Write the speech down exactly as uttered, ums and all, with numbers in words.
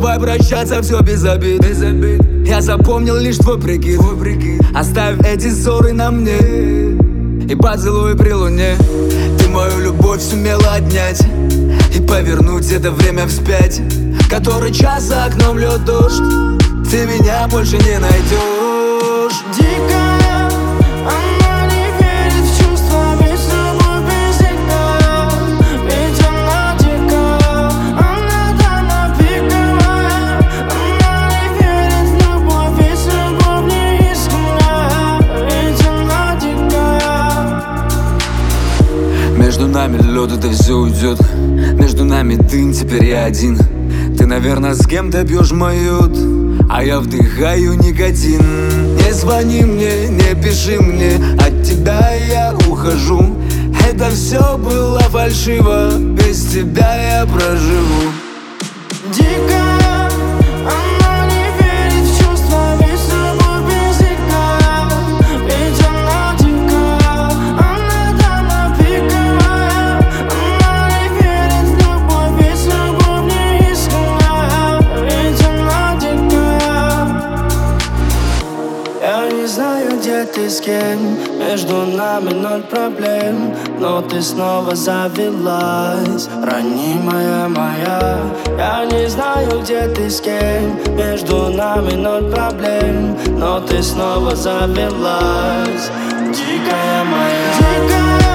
Давай прощаться, все без обид, без обид. Я запомнил лишь твой прикид, твой прикид. Оставь эти ссоры на мне и поцелуй при луне. Ты мою любовь сумела отнять и повернуть это время вспять. Который час за окном льет дождь, ты меня больше не найдешь. Дикая, она не верит в чувства, ведь любовь без тебя. Ведь она дикая, она дама пиковая. Она не верит в любовь, ведь любовь не искренняя. Ведь она дикая. Между нами лед, это все уйдет. Между нами дым, теперь я один. Ты, наверное, с кем-то пьешь мою, а я вдыхаю никотин. Не звони мне, не пиши мне, от тебя я ухожу. Это все было фальшиво, без тебя я проживу. Дикая, она не верит в чувства, ведь любовь без тебя. Ведь она дикая, она дама пиковая. Она не верит в любовь, ведь любовь не искренняя. Ведь она дикая. Я не знаю, где ты с кем, между нами ноль проблем, но ты снова завелась, ранимая моя. Я не знаю, где ты с кем, между нами ноль проблем, но ты снова завелась, дикая моя. Дикая.